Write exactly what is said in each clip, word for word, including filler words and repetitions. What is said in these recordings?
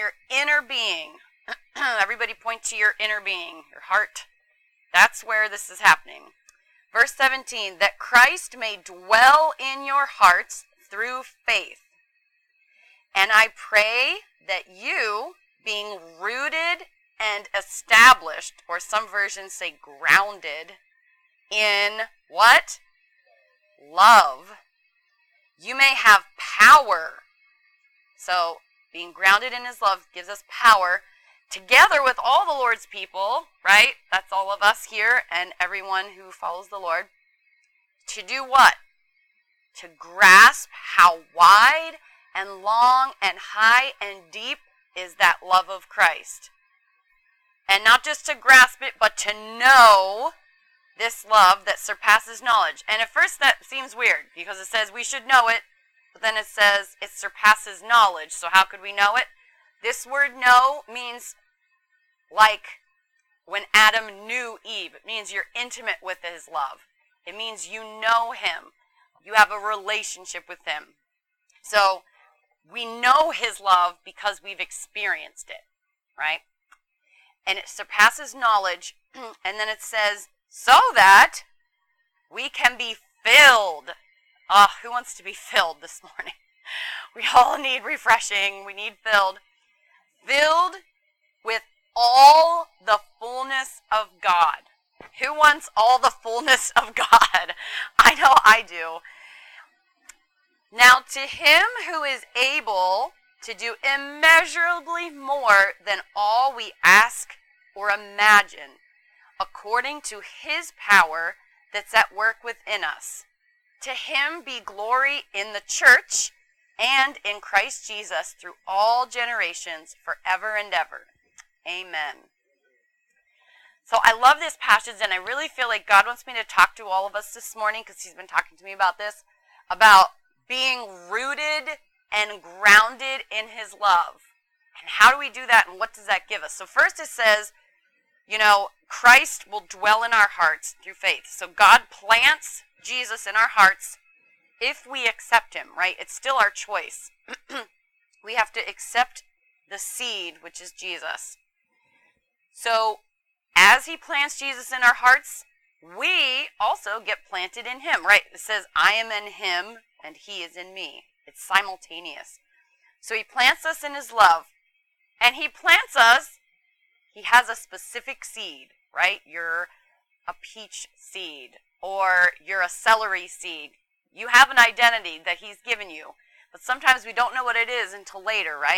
your inner being. Everybody point to your inner being, your heart. That's where this is happening. Verse seventeen, that Christ may dwell in your hearts through faith. And I pray that you, being rooted and established, or some versions say grounded, in what? Love, you may have power. So, being grounded in his love gives us power, together with all the Lord's people, right? That's all of us here and everyone who follows the Lord. To do what? To grasp how wide and long and high and deep is that love of Christ. And not just to grasp it, but to know this love that surpasses knowledge. And at first that seems weird, because it says we should know it, but then it says it surpasses knowledge. So how could we know it? This word know means like when Adam knew Eve. It means you're intimate with his love. It means you know him. You have a relationship with him. So we know his love because we've experienced it, right? And it surpasses knowledge. And then it says, so that we can be filled. Oh, who wants to be filled this morning? We all need refreshing. We need filled. Filled with all the fullness of God. Who wants all the fullness of God? I know I do. Now to him who is able to do immeasurably more than all we ask or imagine, according to his power that's at work within us. To him be glory in the church and in Christ Jesus through all generations, forever and ever. Amen. So I love this passage, and I really feel like God wants me to talk to all of us this morning, because he's been talking to me about this, about being rooted and grounded in his love. And how do we do that, and what does that give us? So first it says, you know, Christ will dwell in our hearts through faith. So God plants Jesus in our hearts if we accept him, right? It's still our choice. We have to accept the seed, which is Jesus. So as he plants Jesus in our hearts, we also get planted in him, right? It says, I am in him and he is in me. It's simultaneous. So he plants us in his love, and he plants us. He has a specific seed, right? You're a peach seed, or you're a celery seed. You have an identity that he's given you, but sometimes we don't know what it is until later, right?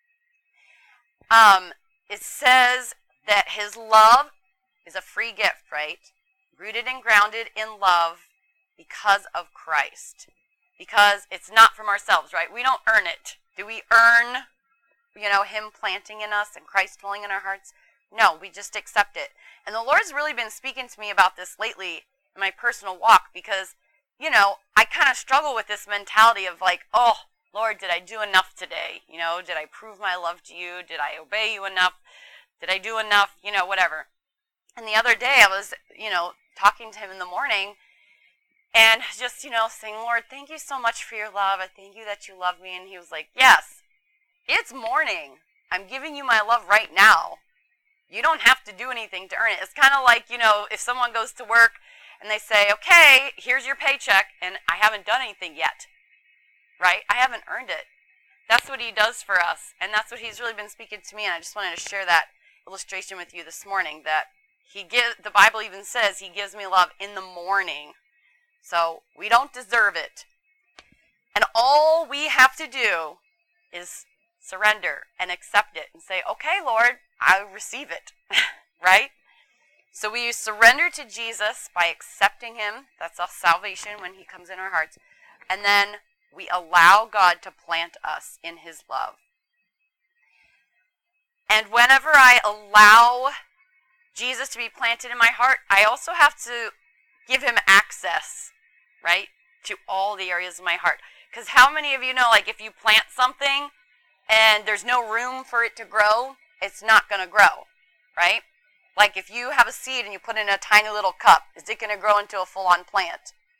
Um, it says that his love is a free gift, right? Rooted and grounded in love because of Christ. Because it's not from ourselves, right? We don't earn it. Do we earn, you know, him planting in us and Christ dwelling in our hearts? No, we just accept it. And the Lord's really been speaking to me about this lately in my personal walk, because, you know, I kind of struggle with this mentality of like, oh, Lord, did I do enough today? You know, did I prove my love to you? Did I obey you enough? Did I do enough? You know, whatever. And the other day I was, you know, talking to him in the morning and just, you know, saying, Lord, thank you so much for your love. I thank you that you love me. And he was like, yes, it's morning. I'm giving you my love right now. You don't have to do anything to earn it. It's kind of like, you know, if someone goes to work and they say, okay, here's your paycheck, and I haven't done anything yet, right? I haven't earned it. That's what he does for us, and that's what he's really been speaking to me, and I just wanted to share that illustration with you this morning, that he give, the Bible even says he gives me love in the morning, so we don't deserve it. And all we have to do is surrender and accept it and say, okay, Lord, I receive it, right? So we surrender to Jesus by accepting him. That's our salvation when he comes in our hearts. And then we allow God to plant us in his love. And whenever I allow Jesus to be planted in my heart, I also have to give him access, right, to all the areas of my heart. Because how many of you know, like, if you plant something and there's no room for it to grow, it's not going to grow, right? Like if you have a seed and you put it in a tiny little cup, is it going to grow into a full-on plant?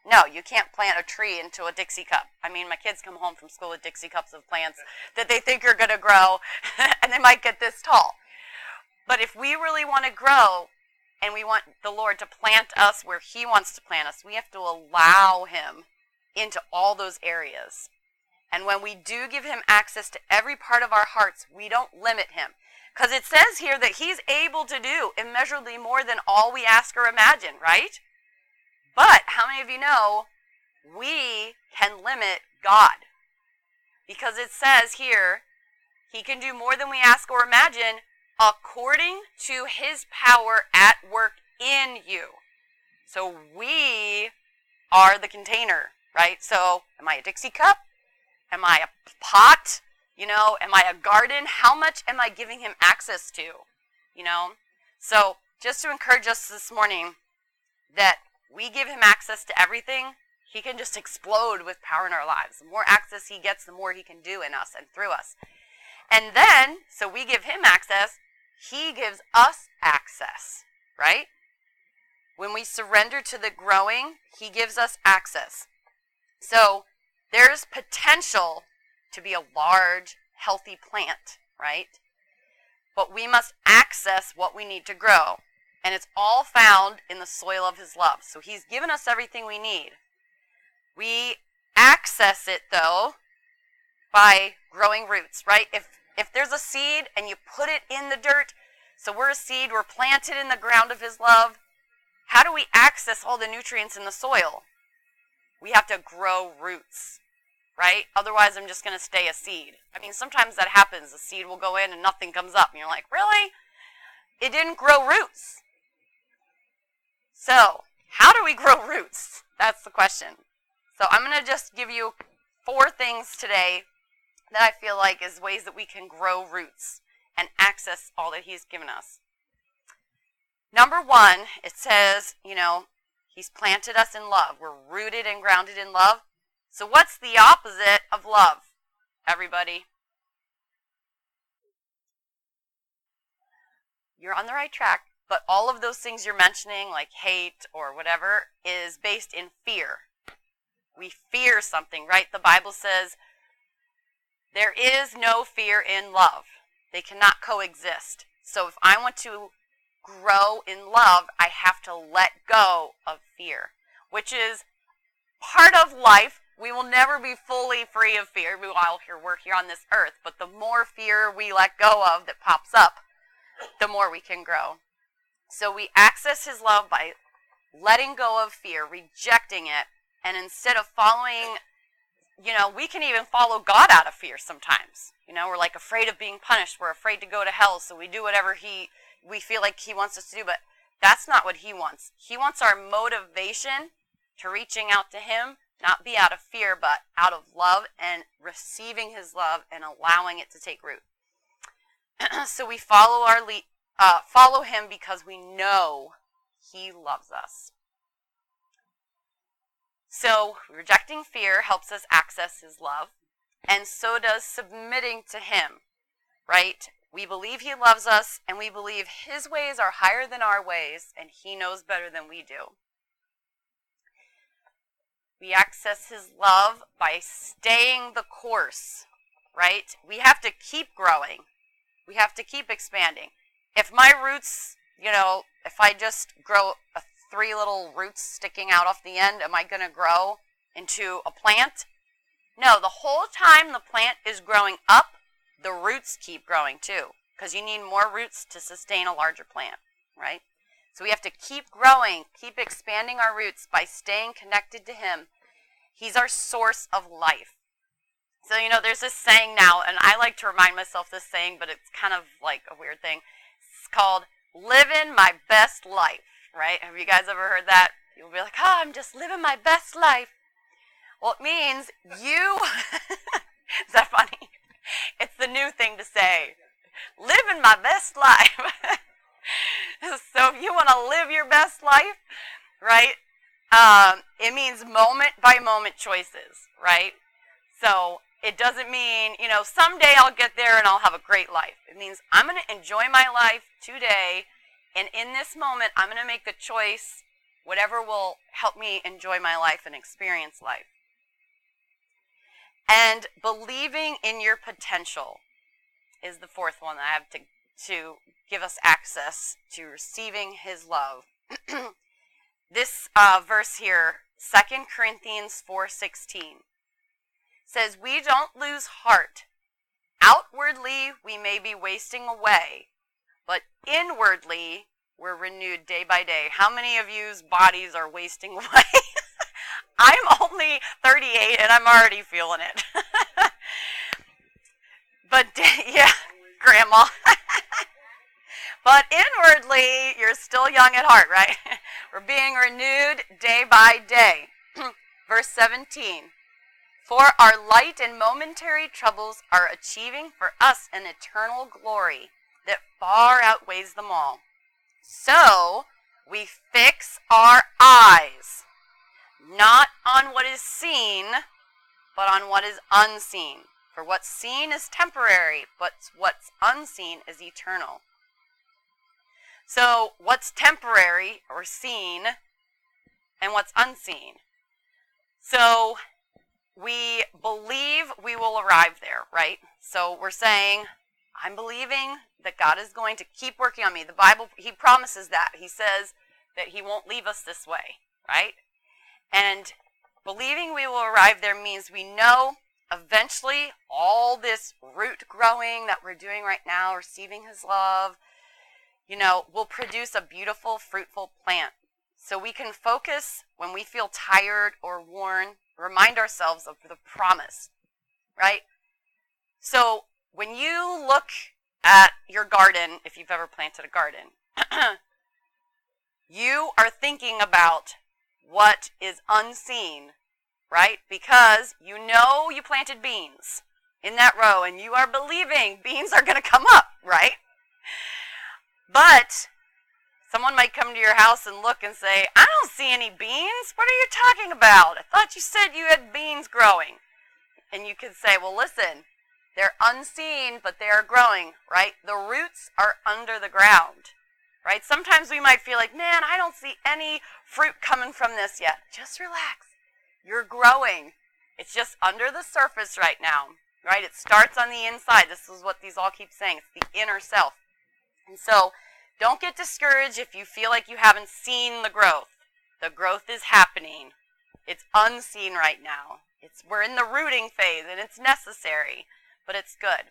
No, you can't plant a tree into a Dixie cup. I mean, my kids come home from school with Dixie cups of plants that they think are going to grow, and they might get this tall. But if we really want to grow, and we want the Lord to plant us where he wants to plant us, we have to allow him into all those areas. And when we do give him access to every part of our hearts, we don't limit him. Because it says here that he's able to do immeasurably more than all we ask or imagine, right? But how many of you know we can limit God? Because it says here, he can do more than we ask or imagine according to his power at work in you. So we are the container, right? So am I a Dixie cup? Am I a pot? You know, am I a garden? How much am I giving him access to? You know, so just to encourage us this morning that we give him access to everything, he can just explode with power in our lives. The more access he gets, the more he can do in us and through us. And then, so we give him access, he gives us access, right? When we surrender to the growing, he gives us access. So there's potential to be a large, healthy plant, right? But we must access what we need to grow. And it's all found in the soil of his love. So he's given us everything we need. We access it, though, by growing roots, right? If if there's a seed and you put it in the dirt, so we're a seed, we're planted in the ground of his love, how do we access all the nutrients in the soil? We have to grow roots, right? Otherwise, I'm just going to stay a seed. I mean, sometimes that happens. A seed will go in and nothing comes up. And you're like, really? It didn't grow roots. So, how do we grow roots? That's the question. So I'm going to just give you four things today that I feel like is ways that we can grow roots and access all that he's given us. Number one, it says, you know, he's planted us in love. We're rooted and grounded in love. So what's the opposite of love, everybody? You're on the right track, but all of those things you're mentioning, like hate or whatever, is based in fear. We fear something, right? The Bible says there is no fear in love. They cannot coexist. So if I want to grow in love, I have to let go of fear, which is part of life. We will never be fully free of fear while we're here on this earth, but the more fear we let go of that pops up, the more we can grow. So we access his love by letting go of fear, rejecting it, and instead of following, you know, we can even follow God out of fear sometimes. You know, we're like afraid of being punished. We're afraid to go to hell, so we do whatever he we feel like he wants us to do, but that's not what he wants. He wants our motivation to reaching out to him, not be out of fear, but out of love and receiving his love and allowing it to take root. So we follow our le- uh, follow him because we know he loves us. So rejecting fear helps us access his love, and so does submitting to him, right? We believe he loves us, and we believe his ways are higher than our ways, and he knows better than we do. We access his love by staying the course, right? We have to keep growing. We have to keep expanding. If my roots, you know, if I just grow a three little roots sticking out off the end, am I going to grow into a plant? No, the whole time the plant is growing up, the roots keep growing too, because you need more roots to sustain a larger plant, right? So we have to keep growing, keep expanding our roots by staying connected to him. He's our source of life. So, you know, there's this saying now, and I like to remind myself this saying, but it's kind of like a weird thing. It's called living my best life, right? Have you guys ever heard that? You'll be like, oh, I'm just living my best life. Well, it means you, is that funny? It's the new thing to say. Living my best life. So if you want to live your best life, right, um, it means moment by moment choices, right? So it doesn't mean, you know, someday I'll get there and I'll have a great life. It means I'm going to enjoy my life today, and in this moment, I'm going to make the choice whatever will help me enjoy my life and experience life. And believing in your potential is the fourth one that I have to, to give us access to receiving his love. This uh, verse here, Second Corinthians four sixteen, says, "We don't lose heart. Outwardly we may be wasting away, but inwardly we're renewed day by day." How many of you's bodies are wasting away? I'm only thirty-eight and I'm already feeling it. But yeah, Grandma. But inwardly, you're still young at heart, right? We're being renewed day by day. Verse seventeen. "For our light and momentary troubles are achieving for us an eternal glory that far outweighs them all. So we fix our eyes, not on what is seen, but on what is unseen. For what's seen is temporary, but what's unseen is eternal." So what's temporary or seen and what's unseen? So we believe we will arrive there, right? So we're saying, I'm believing that God is going to keep working on me. The Bible, he promises that. He says that he won't leave us this way, right? And believing we will arrive there means we know eventually all this root growing that we're doing right now, receiving his love, you know, will produce a beautiful, fruitful plant. So we can focus when we feel tired or worn, remind ourselves of the promise, right? So when you look at your garden, if you've ever planted a garden, you are thinking about what is unseen, right? Because you know you planted beans in that row and you are believing beans are going to come up, right? But someone might come to your house and look and say, "I don't see any beans. What are you talking about? I thought you said you had beans growing." And you could say, well, listen, they're unseen, but they are growing, right? The roots are under the ground, right? Sometimes we might feel like, man, I don't see any fruit coming from this yet. Just relax. You're growing. It's just under the surface right now, right? It starts on the inside. This is what these all keep saying. It's the inner self. And so don't get discouraged if you feel like you haven't seen the growth. The growth is happening. It's unseen right now. It's we're in the rooting phase and it's necessary, but it's good.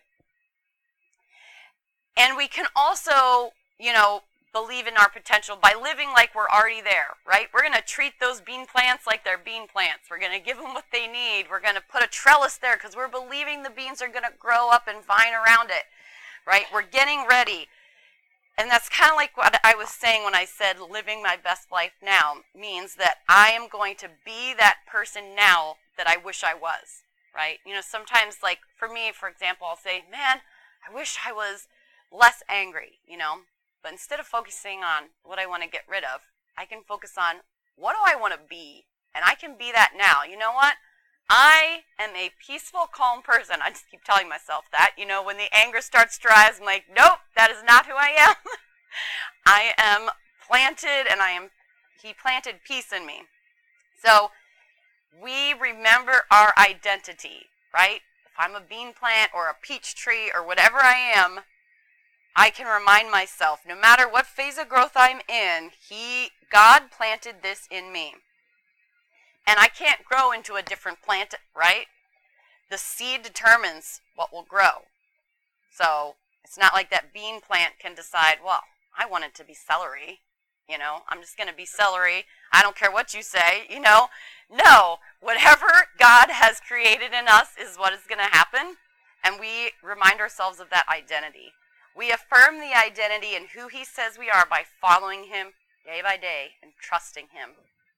And we can also, you know, believe in our potential by living like we're already there, right? We're going to treat those bean plants like they're bean plants. We're going to give them what they need. We're going to put a trellis there because we're believing the beans are going to grow up and vine around it, right? We're getting ready. And that's kind of like what I was saying when I said living my best life now means that I am going to be that person now that I wish I was, right? You know, sometimes like for me, for example, I'll say, man, I wish I was less angry, you know? But instead of focusing on what I want to get rid of, I can focus on what do I want to be? And I can be that now. You know what? I am a peaceful, calm person. I just keep telling myself that. You know, when the anger starts to rise, I'm like, nope, that is not who I am. I am planted and I am, he planted peace in me. So we remember our identity, right? If I'm a bean plant or a peach tree or whatever I am, I can remind myself, no matter what phase of growth I'm in, he, God planted this in me. And I can't grow into a different plant, right? The seed determines what will grow. So it's not like that bean plant can decide, well, I want it to be celery. You know, I'm just going to be celery. I don't care what you say, you know. No, whatever God has created in us is what is going to happen. And we remind ourselves of that identity. We affirm the identity in who he says we are by following him day by day and trusting him.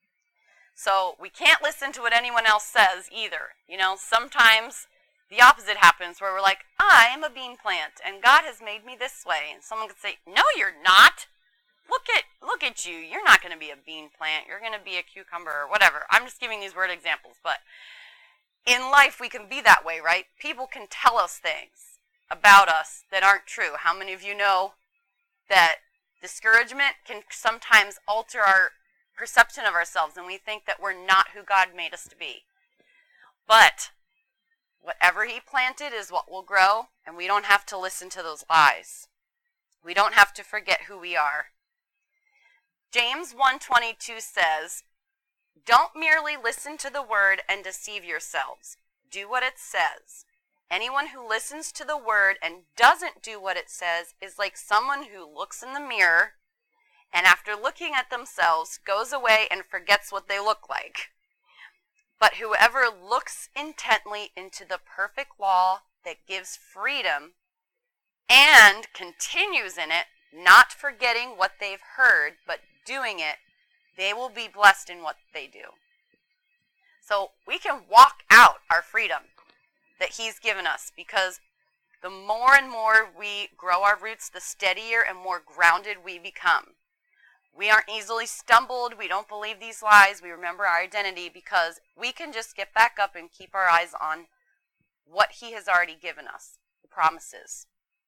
So we can't listen to what anyone else says either. You know, sometimes the opposite happens where we're like, I'm a bean plant and God has made me this way. And someone could say, no, you're not. Look at look at you. You're not going to be a bean plant. You're going to be a cucumber or whatever. I'm just giving these word examples. But in life, we can be that way, right? People can tell us things about us that aren't true. How many of you know that discouragement can sometimes alter our perception of ourselves, and we think that we're not who God made us to be. But whatever he planted is what will grow, and we don't have to listen to those lies. We don't have to forget who we are. James one twenty-two says, "Don't merely listen to the word and deceive yourselves. Do what it says. Anyone who listens to the word and doesn't do what it says is like someone who looks in the mirror and after looking at themselves goes away and forgets what they look like. But whoever looks intently into the perfect law that gives freedom and continues in it, not forgetting what they've heard, but doing it, they will be blessed in what they do." So we can walk out our freedom that he's given us, because the more and more we grow our roots, the steadier and more grounded we become. We aren't easily stumbled. We don't believe these lies. We remember our identity because we can just get back up and keep our eyes on what he has already given us, the promises.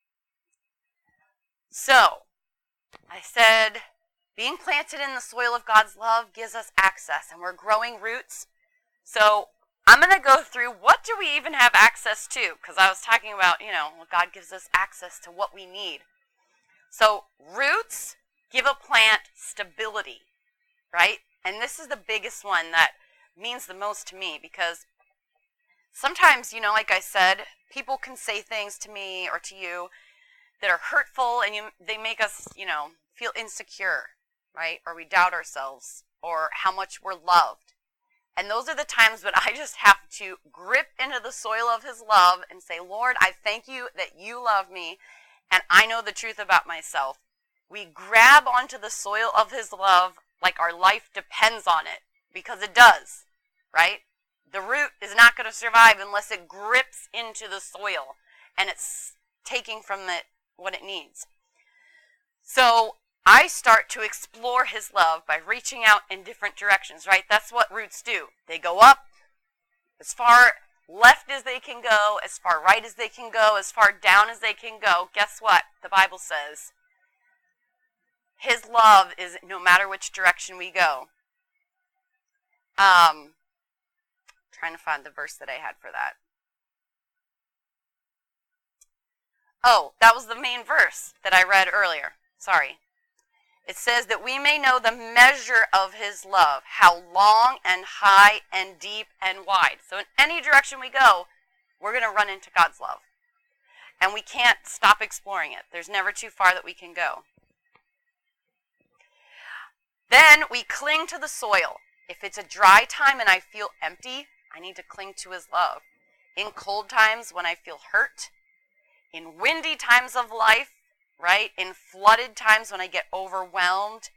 So, I said, being planted in the soil of God's love gives us access, and we're growing roots. So, I'm going to go through what do we even have access to, because I was talking about, you know, God gives us access to what we need. So, roots give a plant stability, right? And this is the biggest one that means the most to me, because sometimes, you know, like I said, people can say things to me or to you that are hurtful, and you, they make us, you know, feel insecure, right? Or we doubt ourselves, or how much we're loved. And those are the times when I just have to grip into the soil of his love and say, Lord, I thank you that you love me, and I know the truth about myself. We grab onto the soil of his love like our life depends on it, because it does, right? The root is not going to survive unless it grips into the soil and it's taking from it what it needs. So I start to explore his love by reaching out in different directions, right? That's what roots do. They go up as far left as they can go, as far right as they can go, as far down as they can go. Guess what? The Bible says his love is no matter which direction we go. Um, trying to find the verse that I had for that. Oh, that was the main verse that I read earlier. Sorry. It says that we may know the measure of his love, how long and high and deep and wide. So in any direction we go, we're going to run into God's love. And we can't stop exploring it. There's never too far that we can go. Then we cling to the soil. If it's a dry time and I feel empty, I need to cling to his love. In cold times when I feel hurt, in windy times of life, right? In flooded times when I get overwhelmed,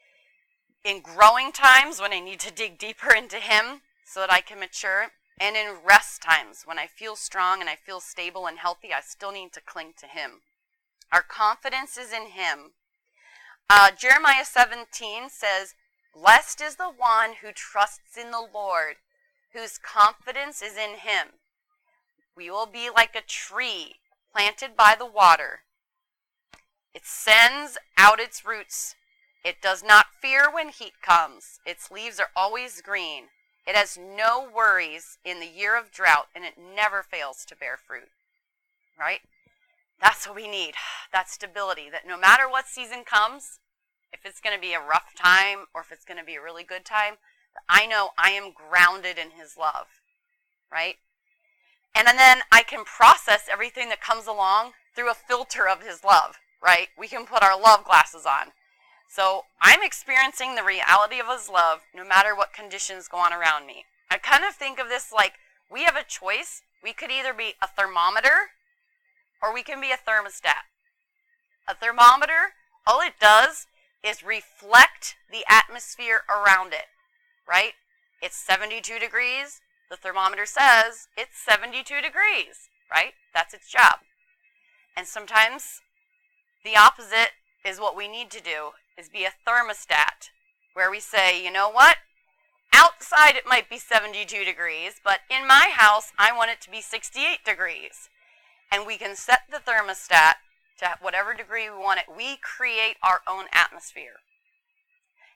in growing times when I need to dig deeper into him so that I can mature, and in rest times when I feel strong and I feel stable and healthy, I still need to cling to him. Our confidence is in him. Uh, Jeremiah seventeen says, "Blessed is the one who trusts in the Lord, whose confidence is in him. We will be like a tree planted by the water. It sends out its roots. It does not fear when heat comes. Its leaves are always green. It has no worries in the year of drought, and it never fails to bear fruit." Right? That's what we need. That stability, that no matter what season comes, if it's going to be a rough time or if it's going to be a really good time, I know I am grounded in his love. Right? And then I can process everything that comes along through a filter of his love. Right? We can put our love glasses on. So I'm experiencing the reality of his love no matter what conditions go on around me. I kind of think of this like we have a choice. We could either be a thermometer or we can be a thermostat. A thermometer, all it does is reflect the atmosphere around it, right? It's seventy-two degrees. The thermometer says it's seventy-two degrees, right? That's its job. And sometimes the opposite is what we need to do, is be a thermostat, where we say, you know what? Outside it might be seventy-two degrees, but in my house I want it to be sixty-eight degrees. And we can set the thermostat to whatever degree we want it. We create our own atmosphere.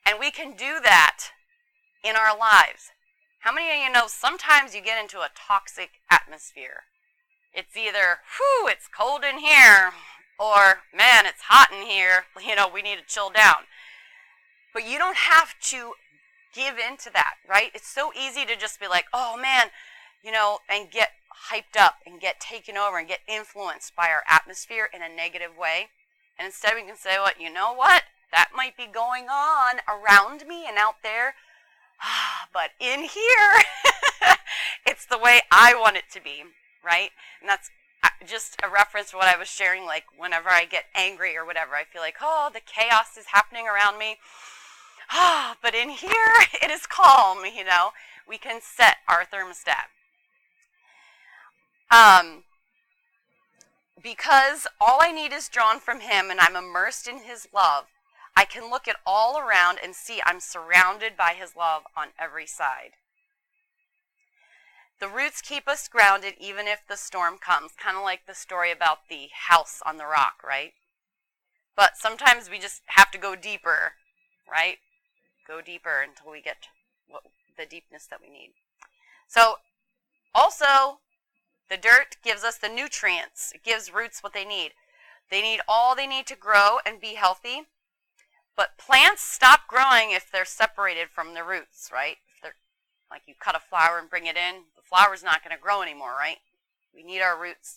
And we can do that in our lives. How many of you know sometimes you get into a toxic atmosphere? It's either, whew, it's cold in here, or, man, it's hot in here. You know, we need to chill down. But you don't have to give into that, right? It's so easy to just be like, oh, man, you know, and get hyped up and get taken over and get influenced by our atmosphere in a negative way. And instead we can say, well, you know what? That might be going on around me and out there. But in here, it's the way I want it to be, right? And that's just a reference to what I was sharing, like whenever I get angry or whatever, I feel like, oh, the chaos is happening around me. Ah, but in here, it is calm, you know. We can set our thermostat. Um, because all I need is drawn from him and I'm immersed in his love, I can look at all around and see I'm surrounded by his love on every side. The roots keep us grounded even if the storm comes, kind of like the story about the house on the rock, right? But sometimes we just have to go deeper, right? Go deeper until we get what, the deepness that we need. So also, the dirt gives us the nutrients. It gives roots what they need. They need all they need to grow and be healthy. But plants stop growing if they're separated from the roots, right? If they're, like you cut a flower and bring it in, the flower's not going to grow anymore, right? We need our roots.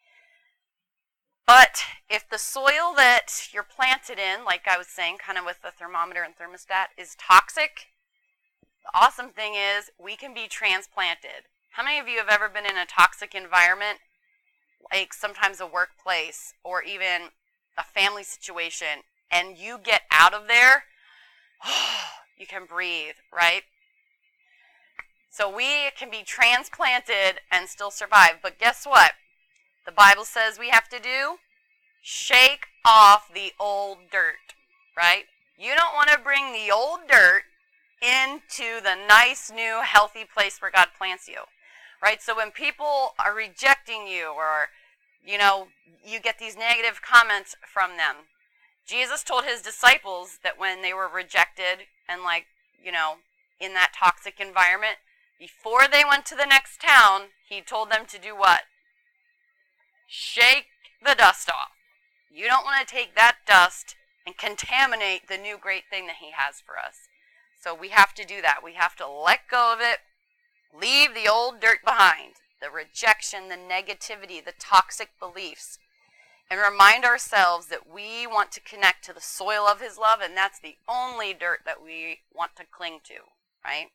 But if the soil that you're planted in, like I was saying, kind of with the thermometer and thermostat, is toxic, the awesome thing is we can be transplanted. How many of you have ever been in a toxic environment, like sometimes a workplace or even a family situation, and you get out of there, you can breathe, right? So we can be transplanted and still survive. But guess what? The Bible says we have to do? Shake off the old dirt, right? You don't want to bring the old dirt into the nice, new, healthy place where God plants you, right? So when people are rejecting you or, you know, you get these negative comments from them, Jesus told his disciples that when they were rejected and like, you know, in that toxic environment, before they went to the next town, he told them to do what? Shake the dust off. You don't want to take that dust and contaminate the new great thing that he has for us. So we have to do that. We have to let go of it, leave the old dirt behind, the rejection, the negativity, the toxic beliefs, and remind ourselves that we want to connect to the soil of his love, and that's the only dirt that we want to cling to, right?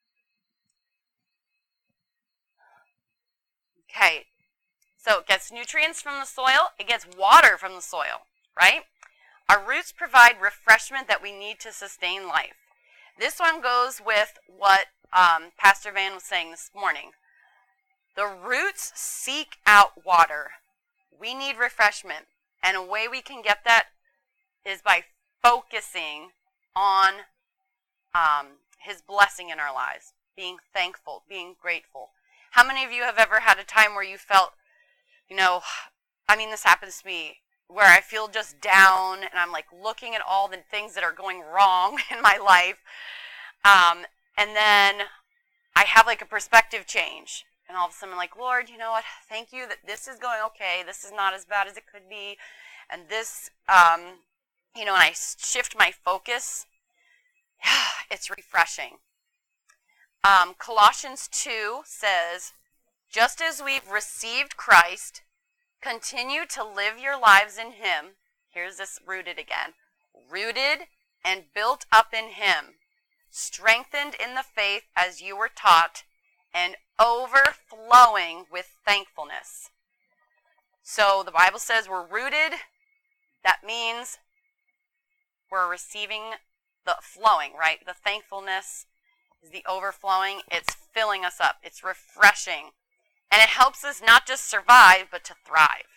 Okay, so it gets nutrients from the soil, it gets water from the soil, right? Our roots provide refreshment that we need to sustain life. This one goes with what um, Pastor Van was saying this morning. The roots seek out water. We need refreshment, and a way we can get that is by focusing on um, his blessing in our lives, being thankful, being grateful. How many of you have ever had a time where you felt, you know, I mean, this happens to me, where I feel just down, and I'm like looking at all the things that are going wrong in my life, um, and then I have like a perspective change. And all of a sudden I'm like, Lord, you know what? Thank you that this is going okay. This is not as bad as it could be. And this, um, you know, and I shift my focus. It's refreshing. Um, Colossians two says, just as we've received Christ, continue to live your lives in him. Here's this rooted again. Rooted and built up in him, strengthened in the faith as you were taught, and overflowing with thankfulness. So the Bible says we're rooted. That means we're receiving the flowing, right? The thankfulness is the overflowing. It's filling us up. It's refreshing. And it helps us not just survive, but to thrive.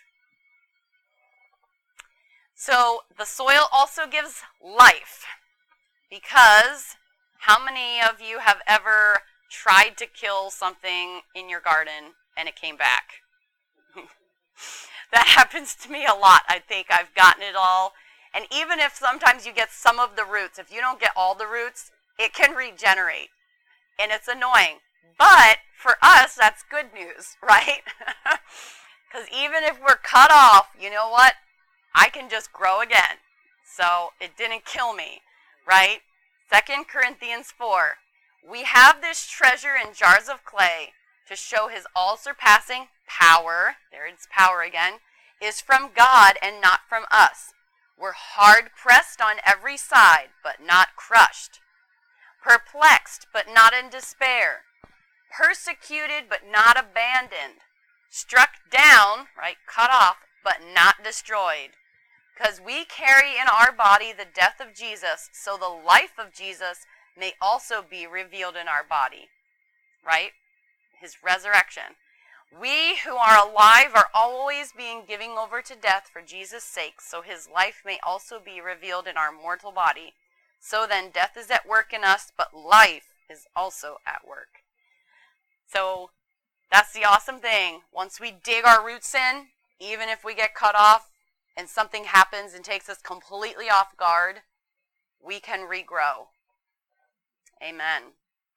So the soil also gives life. Because how many of you have ever tried to kill something in your garden and it came back? That happens to me a lot. I think I've gotten it all And even if sometimes you get some of the roots, if you don't get all the roots, it can regenerate. And it's annoying. But for us, that's good news, right? Because even if we're cut off, you know what? I can just grow again. So it didn't kill me, right? Second Corinthians four. We have this treasure in jars of clay to show his all-surpassing power, there it's power again, is from God and not from us. We're hard-pressed on every side, but not crushed. Perplexed, but not in despair. Persecuted, but not abandoned. Struck down, right, cut off, but not destroyed. Because we carry in our body the death of Jesus, so the life of Jesus may also be revealed in our body, right? His resurrection. We who are alive are always being given over to death for Jesus' sake, so his life may also be revealed in our mortal body. So then death is at work in us, but life is also at work. So that's the awesome thing. Once we dig our roots in, even if we get cut off and something happens and takes us completely off guard, we can regrow. Amen.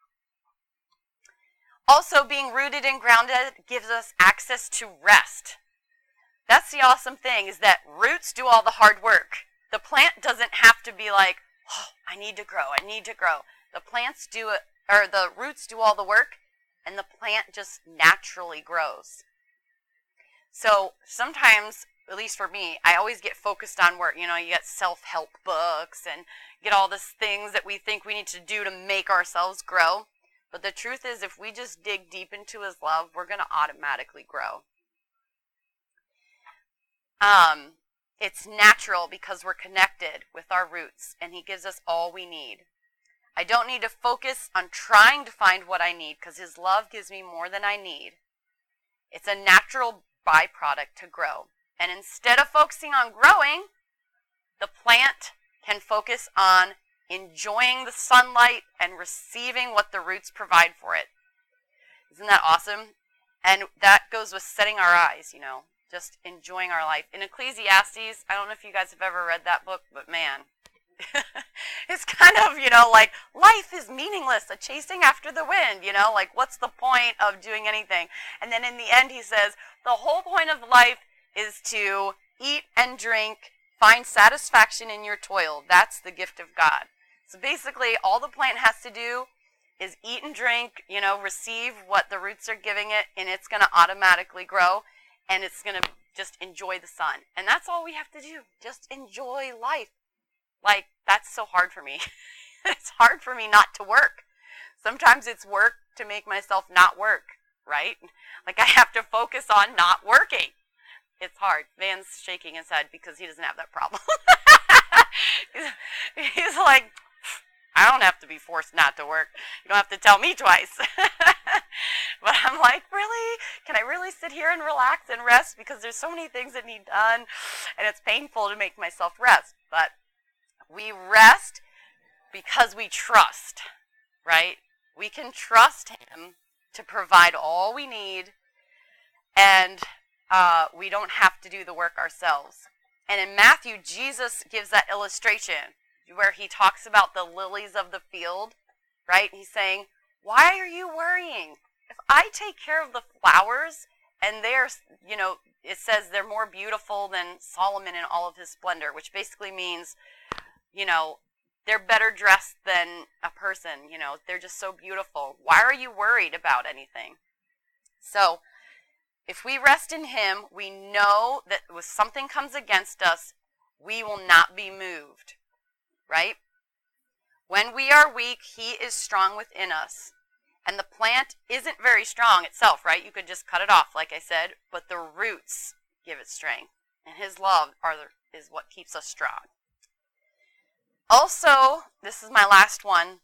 Also, being rooted and grounded gives us access to rest. That's the awesome thing, is that roots do all the hard work. The plant doesn't have to be like, oh, I need to grow, I need to grow. The plants do it, or the roots do all the work, and the plant just naturally grows. So sometimes, at least for me, I always get focused on work. You know, you get self-help books and get all these things that we think we need to do to make ourselves grow. But the truth is, if we just dig deep into his love, we're going to automatically grow. Um, it's natural because we're connected with our roots, and he gives us all we need. I don't need to focus on trying to find what I need because his love gives me more than I need. It's a natural byproduct to grow. And instead of focusing on growing, the plant can focus on enjoying the sunlight and receiving what the roots provide for it. Isn't that awesome? And that goes with setting our eyes, you know, just enjoying our life. In Ecclesiastes, I don't know if you guys have ever read that book, but man, it's kind of, you know, like life is meaningless, a chasing after the wind, you know, like what's the point of doing anything? And then in the end he says, the whole point of life is to eat and drink, find satisfaction in your toil. That's the gift of God. So basically all the plant has to do is eat and drink, you know, receive what the roots are giving it, and it's going to automatically grow, and it's going to just enjoy the sun. And that's all we have to do, just enjoy life. Like, that's so hard for me. It's hard for me not to work. Sometimes it's work to make myself not work, right? Like, I have to focus on not working. It's hard. Van's shaking his head because he doesn't have that problem. he's, he's like, I don't have to be forced not to work. You don't have to tell me twice. But I'm like, really? Can I really sit here and relax and rest? Because there's so many things that need done, and it's painful to make myself rest. But we rest because we trust, right? We can trust him to provide all we need, and uh, we don't have to do the work ourselves. And in Matthew, Jesus gives that illustration where he talks about the lilies of the field, right? He's saying, why are you worrying? If I take care of the flowers, and they're, you know, it says they're more beautiful than Solomon in all of his splendor, which basically means, you know, they're better dressed than a person, you know, they're just so beautiful. Why are you worried about anything? So, if we rest in him, we know that when something comes against us, we will not be moved, right? When we are weak, he is strong within us. And the plant isn't very strong itself, right? You could just cut it off, like I said, but the roots give it strength. And his love are the, is what keeps us strong. Also, this is my last one,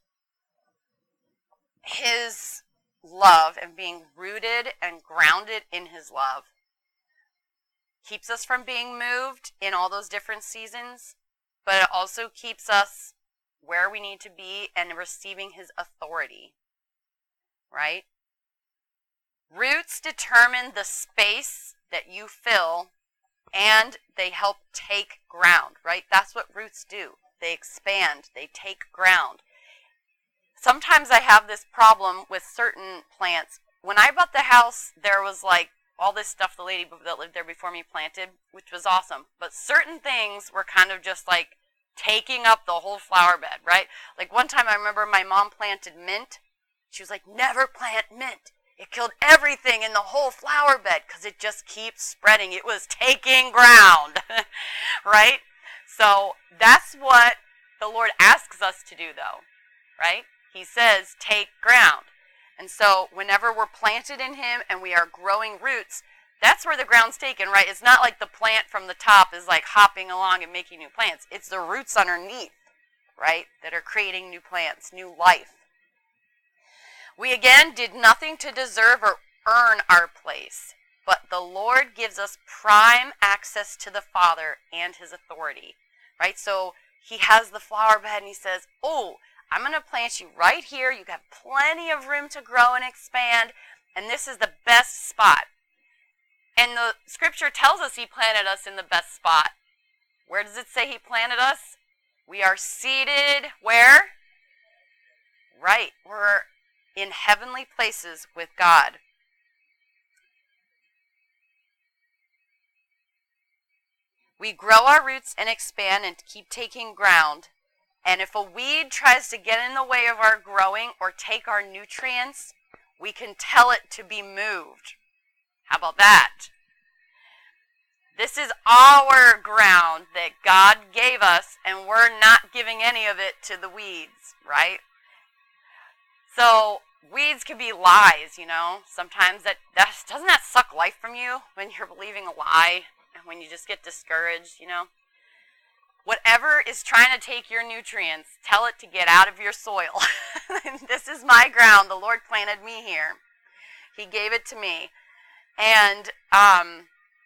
his love and being rooted and grounded in his love keeps us from being moved in all those different seasons, but it also keeps us where we need to be and receiving his authority, right? Roots determine the space that you fill and they help take ground, right? That's what roots do. They expand, they take ground. Sometimes I have this problem with certain plants. When I bought the house, there was like all this stuff the lady that lived there before me planted, which was awesome. But certain things were kind of just like taking up the whole flower bed, right? Like one time I remember my mom planted mint. She was like, never plant mint. It killed everything in the whole flower bed because it just keeps spreading. It was taking ground, right? So that's what the Lord asks us to do, though, right? He says, take ground. And so whenever we're planted in him and we are growing roots, that's where the ground's taken, right? It's not like the plant from the top is like hopping along and making new plants. It's the roots underneath, right, that are creating new plants, new life. We again did nothing to deserve or earn our place, but the Lord gives us prime access to the Father and his authority, right? So he has the flower bed and he says, oh, I'm going to plant you right here. You have plenty of room to grow and expand, and this is the best spot. And the scripture tells us he planted us in the best spot. Where does it say he planted us? We are seated where? Right, we're in heavenly places with God. We grow our roots and expand and keep taking ground. And if a weed tries to get in the way of our growing or take our nutrients, we can tell it to be moved. How about that? This is our ground that God gave us, and we're not giving any of it to the weeds, right? So weeds can be lies, you know. Sometimes that, that doesn't that suck life from you when you're believing a lie and when you just get discouraged, you know. Whatever is trying to take your nutrients, tell it to get out of your soil. This is my ground. The Lord planted me here. He gave it to me. And um,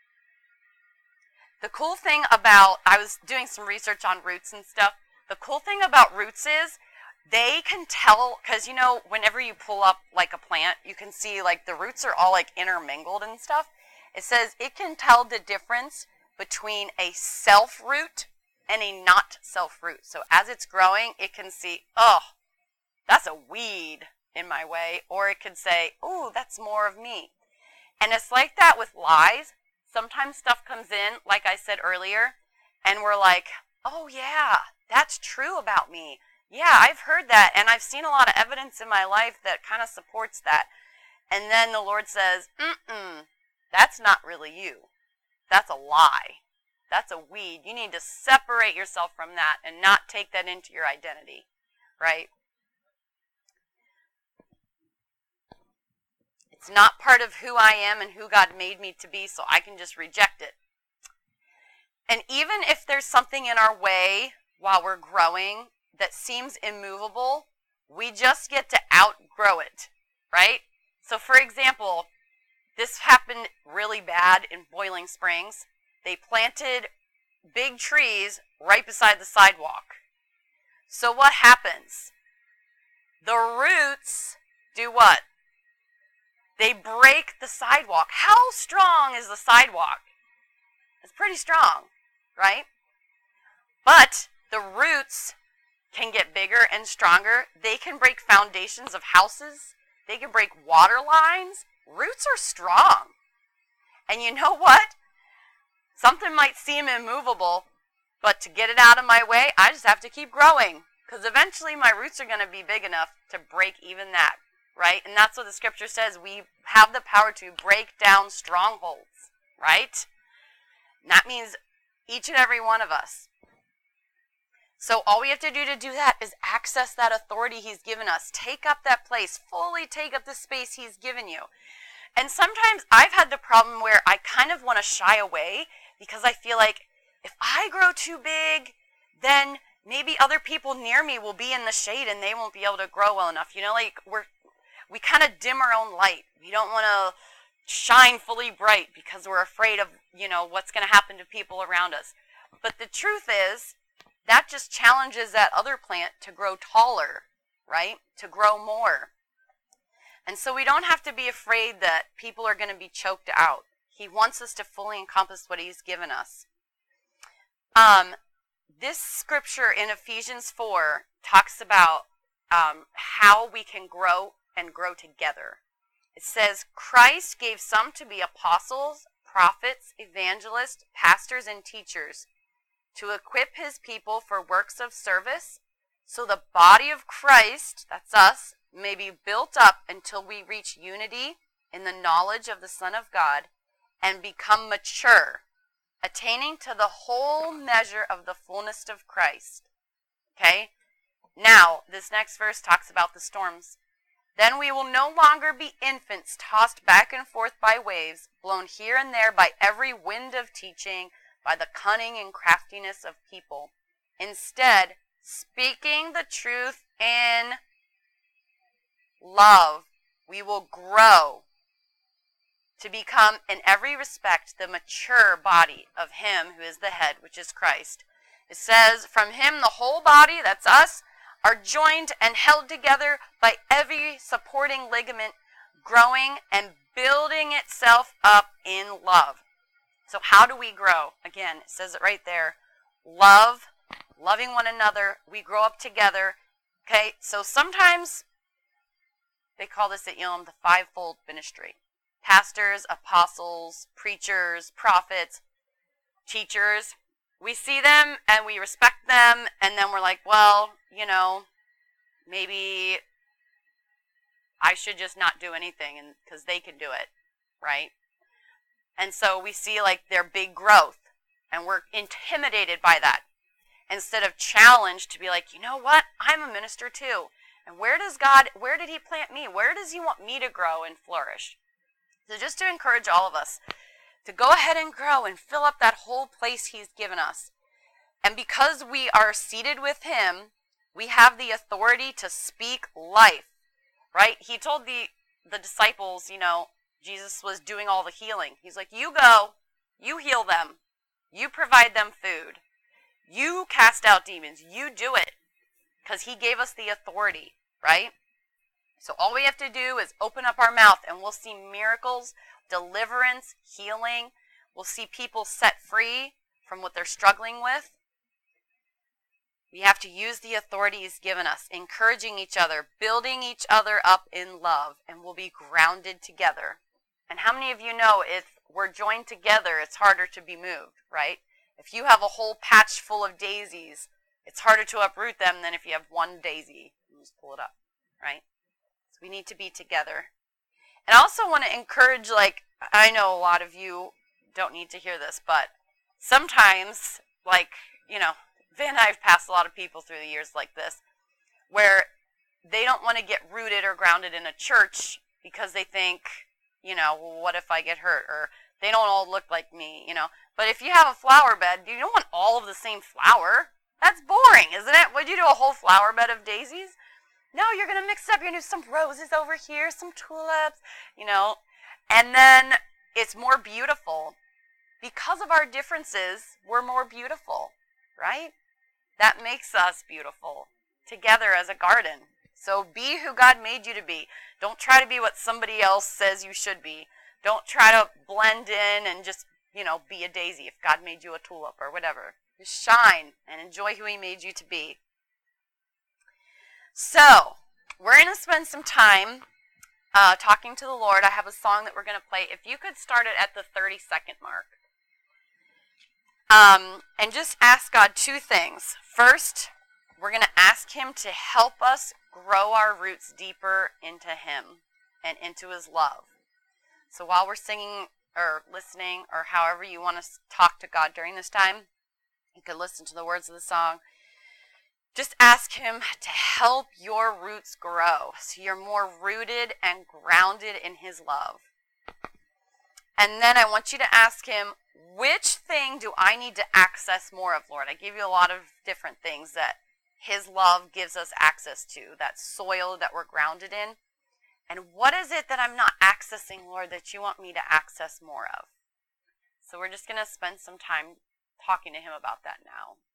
the cool thing about, I was doing some research on roots and stuff. The cool thing about roots is they can tell, because you know, whenever you pull up like a plant, you can see like the roots are all like intermingled and stuff. It says it can tell the difference between a self root and a not self root. So as it's growing, it can see, oh, that's a weed in my way. Or it could say, oh, that's more of me. And it's like that with lies. Sometimes stuff comes in, like I said earlier, and we're like, oh yeah, that's true about me. Yeah, I've heard that, and I've seen a lot of evidence in my life that kind of supports that. And then the Lord says, mm-mm, that's not really you. That's a lie. That's a weed. You need to separate yourself from that and not take that into your identity, right? It's not part of who I am and who God made me to be, so I can just reject it. And even if there's something in our way while we're growing that seems immovable, we just get to outgrow it, right? So for example, this happened really bad in Boiling Springs. They planted big trees right beside the sidewalk. So what happens? The roots do what? They break the sidewalk. How strong is the sidewalk? It's pretty strong, right? But the roots can get bigger and stronger. They can break foundations of houses. They can break water lines. Roots are strong. And you know what? Something might seem immovable, but to get it out of my way, I just have to keep growing. Because eventually my roots are going to be big enough to break even that, right? And that's what the scripture says. We have the power to break down strongholds, right? And that means each and every one of us. So all we have to do to do that is access that authority he's given us. Take up that place. Fully take up the space he's given you. And sometimes I've had the problem where I kind of want to shy away because I feel like if I grow too big, then maybe other people near me will be in the shade and they won't be able to grow well enough. You know, like we're, we kind of dim our own light. We don't want to shine fully bright because we're afraid of, you know, what's going to happen to people around us. But the truth is, that just challenges that other plant to grow taller, right? To grow more. And so we don't have to be afraid that people are going to be choked out. He wants us to fully encompass what he's given us. Um, this scripture in Ephesians four talks about um, how we can grow and grow together. It says, Christ gave some to be apostles, prophets, evangelists, pastors, and teachers to equip his people for works of service, so the body of Christ, that's us, may be built up until we reach unity in the knowledge of the Son of God and become mature, attaining to the whole measure of the fullness of Christ. Okay? Now, this next verse talks about the storms. Then we will no longer be infants tossed back and forth by waves, blown here and there by every wind of teaching, by the cunning and craftiness of people. Instead, speaking the truth in love, we will grow to become in every respect the mature body of him who is the head, which is Christ. It says, from him the whole body, that's us, are joined and held together by every supporting ligament, growing and building itself up in love. So how do we grow? Again, it says it right there. Love, loving one another. We grow up together. Okay, so sometimes they call this at Elam the fivefold ministry. Pastors, apostles, preachers, prophets, teachers. We see them and we respect them, and then we're like, well, you know, maybe I should just not do anything and because they can do it, right? And so we see like their big growth, and we're intimidated by that instead of challenged to be like, you know what? I'm a minister too. And where does God, where did he plant me? Where does he want me to grow and flourish? So just to encourage all of us to go ahead and grow and fill up that whole place he's given us. And because we are seated with him, we have the authority to speak life, right? He told the, the disciples, you know, Jesus was doing all the healing. He's like, you go, you heal them, you provide them food, you cast out demons, you do it, because he gave us the authority, right? So all we have to do is open up our mouth and we'll see miracles, deliverance, healing. We'll see people set free from what they're struggling with. We have to use the authority he's given us, encouraging each other, building each other up in love, and we'll be grounded together. And how many of you know if we're joined together, it's harder to be moved, right? If you have a whole patch full of daisies, it's harder to uproot them than if you have one daisy. You just pull it up, right? So we need to be together. And I also want to encourage, like, I know a lot of you don't need to hear this, but sometimes, like, you know, Van and I have passed a lot of people through the years like this, where they don't want to get rooted or grounded in a church because they think, you know, well, what if I get hurt? Or they don't all look like me, you know. But if you have a flower bed, you don't want all of the same flower. That's boring, isn't it? Would you do a whole flower bed of daisies? No, you're going to mix it up. You're going to do some roses over here, some tulips, you know. And then it's more beautiful. Because of our differences, we're more beautiful, right? That makes us beautiful together as a garden. So be who God made you to be. Don't try to be what somebody else says you should be. Don't try to blend in and just, you know, be a daisy if God made you a tulip or whatever. Just shine and enjoy who he made you to be. So, we're going to spend some time uh, talking to the Lord. I have a song that we're going to play. If you could start it at the thirty second mark. Um, and just ask God two things. First, we're going to ask him to help us grow our roots deeper into him and into his love. So while we're singing or listening or however you want to talk to God during this time, you can listen to the words of the song. Just ask him to help your roots grow so you're more rooted and grounded in his love. And then I want you to ask him, which thing do I need to access more of, Lord? I give you a lot of different things that his love gives us access to, that soil that we're grounded in. And what is it that I'm not accessing, Lord, that you want me to access more of? So we're just going to spend some time talking to him about that now.